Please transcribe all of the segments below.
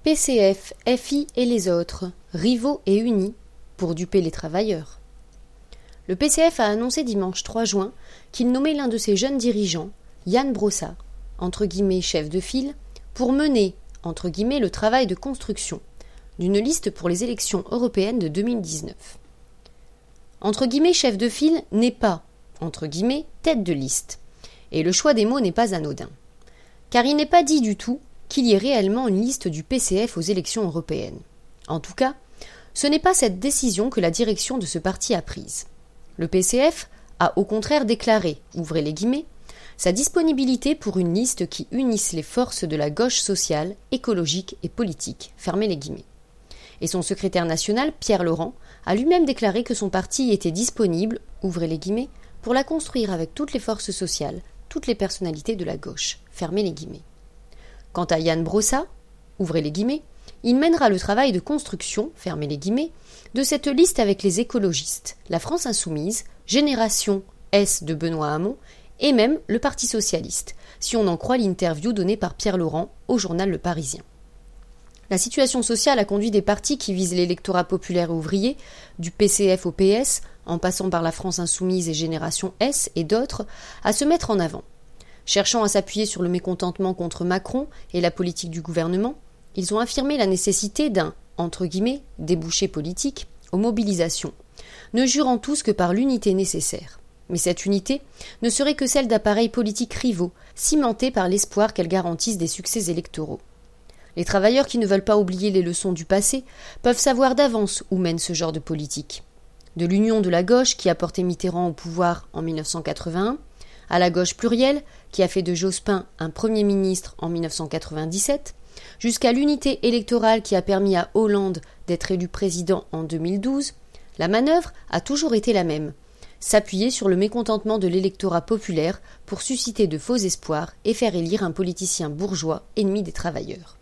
PCF, FI et les autres, rivaux et unis, pour duper les travailleurs. Le PCF a annoncé dimanche 3 juin qu'il nommait l'un de ses jeunes dirigeants, Yann Brossat, entre guillemets chef de file, pour mener, entre guillemets, le travail de construction d'une liste pour les élections européennes de 2019. Entre guillemets chef de file n'est pas, entre guillemets, tête de liste. Et le choix des mots n'est pas anodin. Car il n'est pas dit du tout qu'il y ait réellement une liste du PCF aux élections européennes. En tout cas, ce n'est pas cette décision que la direction de ce parti a prise. Le PCF a au contraire déclaré, ouvrez les guillemets, sa disponibilité pour une liste qui unisse les forces de la gauche sociale, écologique et politique, fermez les guillemets. Et son secrétaire national, Pierre Laurent, a lui-même déclaré que son parti était disponible, ouvrez les guillemets, pour la construire avec toutes les forces sociales, toutes les personnalités de la gauche, fermez les guillemets. Quant à Yann Brossat, ouvrez les guillemets, il mènera le travail de construction, fermez les guillemets, de cette liste avec les écologistes, la France Insoumise, Génération S de Benoît Hamon et même le Parti Socialiste, si on en croit l'interview donnée par Pierre Laurent au journal Le Parisien. La situation sociale a conduit des partis qui visent l'électorat populaire et ouvrier, du PCF au PS, en passant par la France Insoumise et Génération S et d'autres, à se mettre en avant. Cherchant à s'appuyer sur le mécontentement contre Macron et la politique du gouvernement, ils ont affirmé la nécessité d'un, entre guillemets, débouché politique aux mobilisations, ne jurant tous que par l'unité nécessaire. Mais cette unité ne serait que celle d'appareils politiques rivaux, cimentés par l'espoir qu'elles garantissent des succès électoraux. Les travailleurs qui ne veulent pas oublier les leçons du passé peuvent savoir d'avance où mène ce genre de politique. De l'union de la gauche qui a porté Mitterrand au pouvoir en 1981, à la gauche plurielle qui a fait de Jospin un Premier ministre en 1997, jusqu'à l'unité électorale qui a permis à Hollande d'être élu président en 2012, la manœuvre a toujours été la même, s'appuyer sur le mécontentement de l'électorat populaire pour susciter de faux espoirs et faire élire un politicien bourgeois ennemi des travailleurs.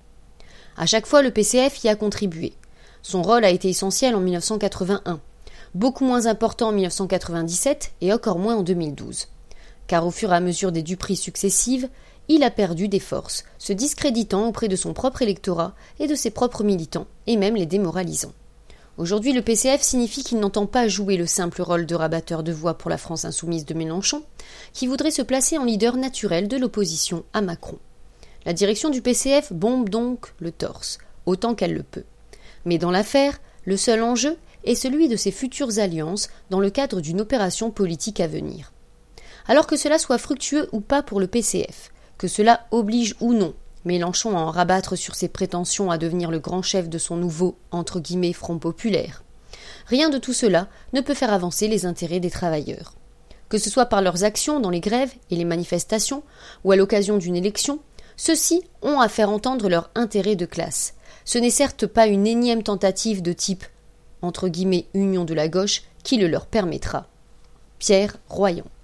À chaque fois, le PCF y a contribué. Son rôle a été essentiel en 1981, beaucoup moins important en 1997 et encore moins en 2012. Car au fur et à mesure des duperies successives, il a perdu des forces, se discréditant auprès de son propre électorat et de ses propres militants, et même les démoralisant. Aujourd'hui, le PCF signifie qu'il n'entend pas jouer le simple rôle de rabatteur de voix pour la France insoumise de Mélenchon, qui voudrait se placer en leader naturel de l'opposition à Macron. La direction du PCF bombe donc le torse, autant qu'elle le peut. Mais dans l'affaire, le seul enjeu est celui de ses futures alliances dans le cadre d'une opération politique à venir. Alors que cela soit fructueux ou pas pour le PCF, que cela oblige ou non Mélenchon à en rabattre sur ses prétentions à devenir le grand chef de son nouveau, entre guillemets, Front populaire, rien de tout cela ne peut faire avancer les intérêts des travailleurs. Que ce soit par leurs actions dans les grèves et les manifestations, ou à l'occasion d'une élection, ceux-ci ont à faire entendre leur intérêt de classe. Ce n'est certes pas une énième tentative de type, entre guillemets, union de la gauche qui le leur permettra. Pierre Royan.